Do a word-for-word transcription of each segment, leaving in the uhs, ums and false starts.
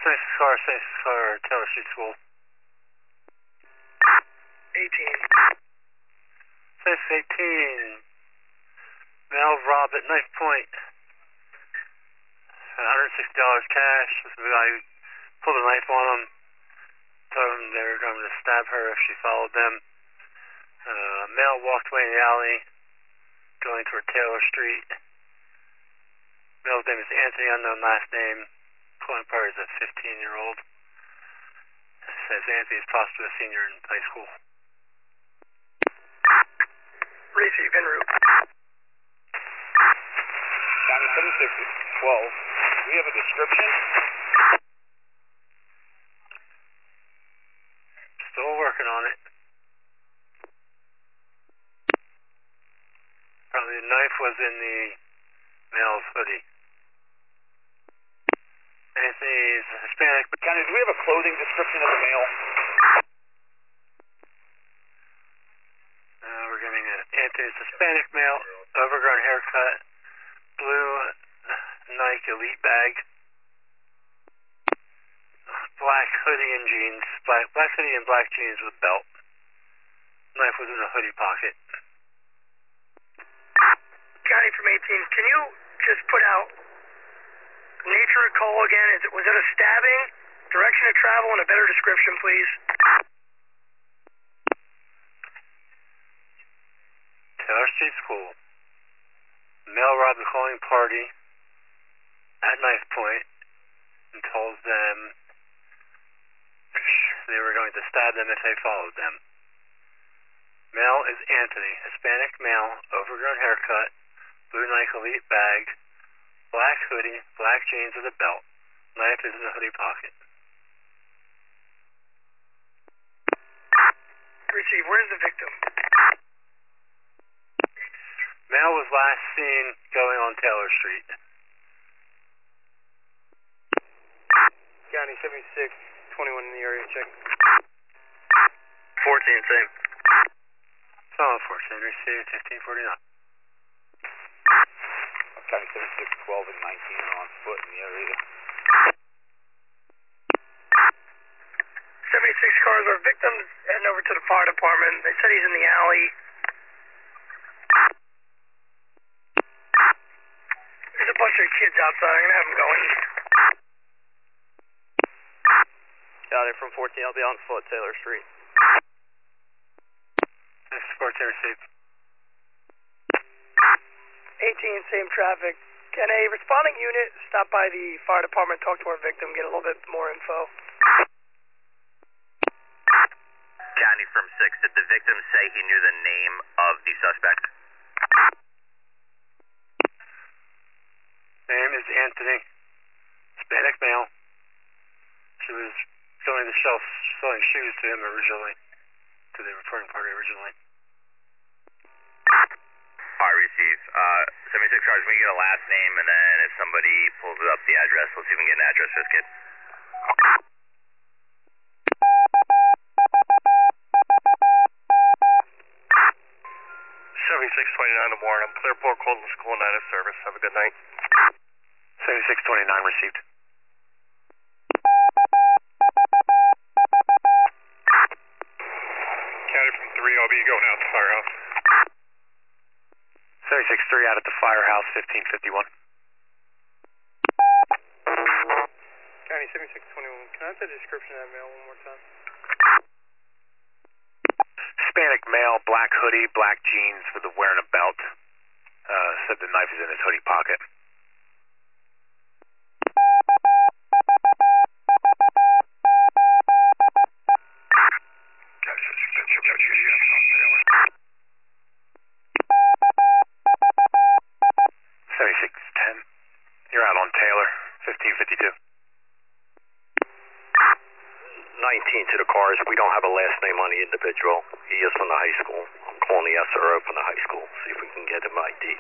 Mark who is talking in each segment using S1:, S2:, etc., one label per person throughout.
S1: seventy-six car, seventy-six car, Taylor Street School.
S2: eighteen.
S1: seventy-six eighteen. Male robbed at knife point. one hundred sixty dollars cash. This is the guy who pulled a knife on him. Told him they were going to stab her if she followed them. Uh, male walked away in the alley, going toward Taylor Street. Male's name is Anthony, unknown last name. Calling party is a fifteen-year-old. Says Anthony is possibly a senior in high school.
S2: Receive en route.
S3: Down to seventy-six twelve. Do we have a description?
S1: Still working on it. Apparently the knife was in the male's hoodie. Anthony's Hispanic.
S3: County, do we have a clothing description of the male?
S1: Uh, we're getting an Anthony's Hispanic male, overgrown haircut, blue Nike Elite bag, black hoodie and jeans, black black hoodie and black jeans with belt. Knife was in a hoodie pocket.
S2: County from eighteen, can you just put out nature of call again? Is it, was it a stabbing, direction of travel, and a better description, please?
S1: Taylor Street School. Male robbed the calling party at knife point and told them they were going to stab them if they followed them. Male is Anthony, Hispanic male, overgrown haircut, blue Nike Elite bag, black hoodie, black jeans with a belt. Knife is in the hoodie pocket.
S2: Receive, where's the victim?
S1: Male was last seen going on Taylor Street.
S4: County seventy-six twenty-one in the area, check.
S2: fourteen, same.
S1: Solid fourteen, received fifteen forty-nine.
S3: County seventy-six twelve and nineteen are on foot in the area.
S2: seventy-six cars are victims, heading over to the fire department. They said he's in the alley. There's a bunch of kids outside. I'm going to have them go in.
S4: Yeah, they're from fourteen. I'll be on foot, Taylor Street.
S1: This is fourteen, received.
S2: eighteen, same traffic. Can a responding unit stop by the fire department, talk to our victim, get a little bit more info?
S5: County from six, did the victim say he knew the name of the suspect?
S1: Name is Anthony, Hispanic male. She was going to the shelf selling shoes to him originally, to the reporting party originally.
S5: Alright, receive. Uh, seventy-six cars, we can get a last name, and then if somebody pulls up the address, let's see if we can get an address for this kid.
S6: seventy-six twenty-nine to Warren. I'm Clearport Colton School nine of service. Have a good night.
S1: seventy-six twenty-nine received.
S6: County from three, I'll be going out to firehouse.
S1: seventy-six three out at the firehouse, fifteen fifty-one.
S4: County seventy-six twenty-one, can I have the description of that male one more time?
S1: Hispanic male, black hoodie, black jeans with a wearing a belt. Uh, said the knife is in his hoodie pocket. seventy-six ten. You're out on Taylor, fifteen fifty-two.
S7: nineteen to the cars. We don't have a last name on the individual. He is from the high school. I'm calling the S R O from the high school. See if we can get him I D.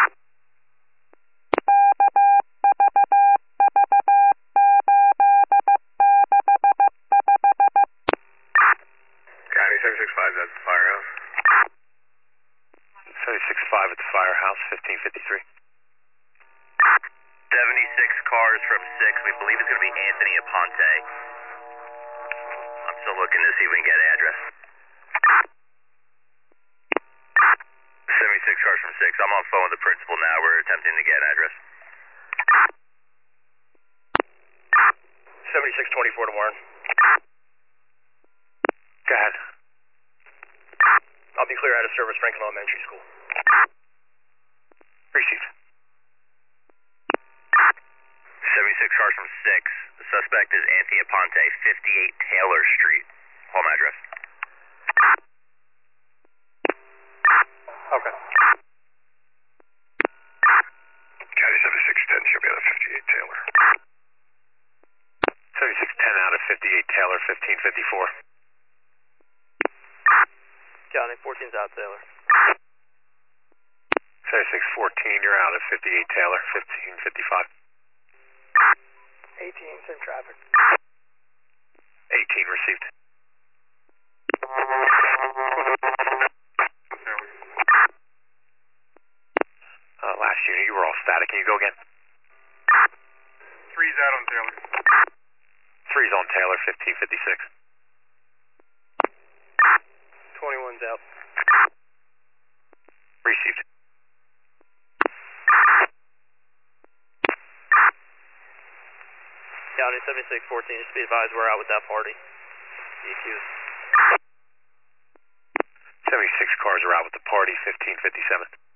S6: County seventy-six five, that's the firehouse.
S1: seventy-six five at the firehouse, fifteen fifty-three.
S5: seventy-six cars from six. We believe it's going to be Anthony Anthony Aponte. I'm still looking to see if we can get an address. seventy-six cars from six. I'm on phone with the principal now. We're attempting to get an address.
S3: seventy-six twenty-four to Warren.
S1: Go ahead.
S3: I'll be clear out of service, Franklin Elementary School.
S1: Receive.
S5: seventy-six cars from six. The suspect is Anthony Aponte, fifty-eight Taylor Street. Home address.
S3: Okay.
S7: County seventy-six ten should be out of fifty-eight Taylor.
S1: seventy-six ten out of fifty-eight Taylor, fifteen fifty-four.
S4: County fourteen's out, Taylor.
S1: seventy-six fourteen, you're out of fifty-eight Taylor, fifteen fifty-five.
S2: eighteen, same traffic.
S1: eighteen received. Uh, last unit, you were all static. Can you go again?
S6: Three's out on Taylor.
S1: Three's on Taylor, fifteen fifty-six.
S4: twenty-one's out.
S1: Received.
S4: County seventy-six fourteen, just be advised we're out with that party. The accused.
S1: seventy-six cars are out with the party, fifteen fifty-seven.